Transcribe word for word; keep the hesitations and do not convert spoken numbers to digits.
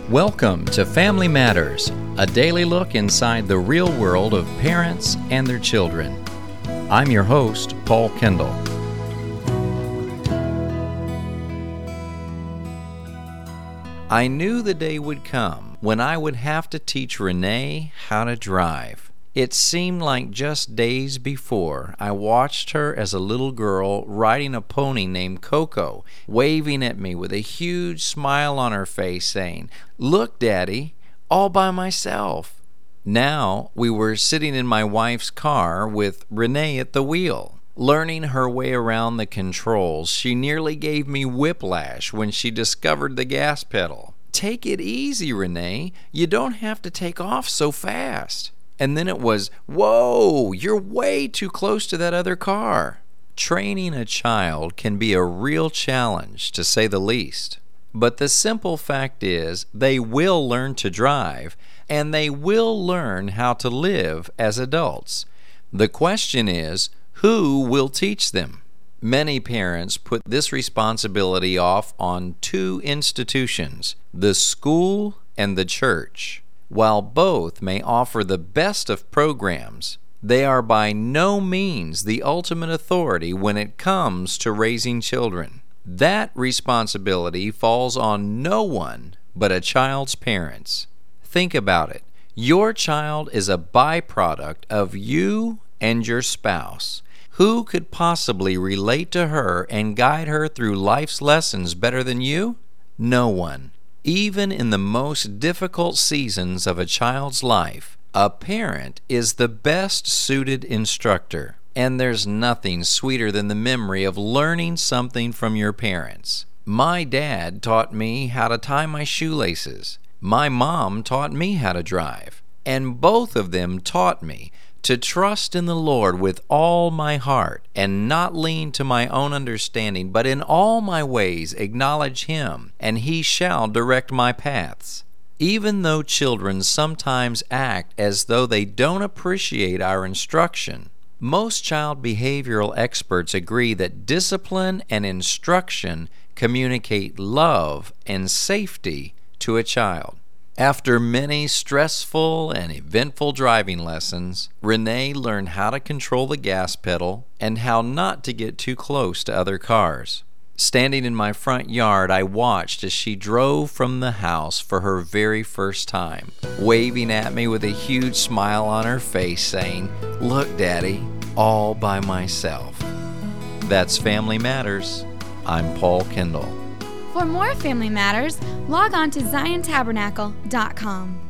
Welcome to Family Matters, a daily look inside the real world of parents and their children. I'm your host, Paul Kendall. I knew the day would come when I would have to teach Renee how to drive. It seemed like just days before I watched her as a little girl riding a pony named Coco, waving at me with a huge smile on her face saying, "Look, Daddy, all by myself." Now we were sitting in my wife's car with Renee at the wheel. Learning her way around the controls, she nearly gave me whiplash when she discovered the gas pedal. "Take it easy, Renee. You don't have to take off so fast." And then it was, "Whoa, you're way too close to that other car." Training a child can be a real challenge, to say the least. But the simple fact is, they will learn to drive, and they will learn how to live as adults. The question is, who will teach them? Many parents put this responsibility off on two institutions, the school and the church. While both may offer the best of programs, they are by no means the ultimate authority when it comes to raising children. That responsibility falls on no one but a child's parents. Think about it. Your child is a byproduct of you and your spouse. Who could possibly relate to her and guide her through life's lessons better than you? No one. Even in the most difficult seasons of a child's life, a parent is the best suited instructor. And there's nothing sweeter than the memory of learning something from your parents. My dad taught me how to tie my shoelaces. My mom taught me how to drive. And both of them taught me to trust in the Lord with all my heart and not lean to my own understanding, but in all my ways acknowledge Him, and He shall direct my paths. Even though children sometimes act as though they don't appreciate our instruction, most child behavioral experts agree that discipline and instruction communicate love and safety to a child. After many stressful and eventful driving lessons, Renee learned how to control the gas pedal and how not to get too close to other cars. Standing in my front yard, I watched as she drove from the house for her very first time, waving at me with a huge smile on her face saying, "Look, Daddy, all by myself." That's Family Matters. I'm Paul Kendall. For more Family Matters, log on to zion tabernacle dot com.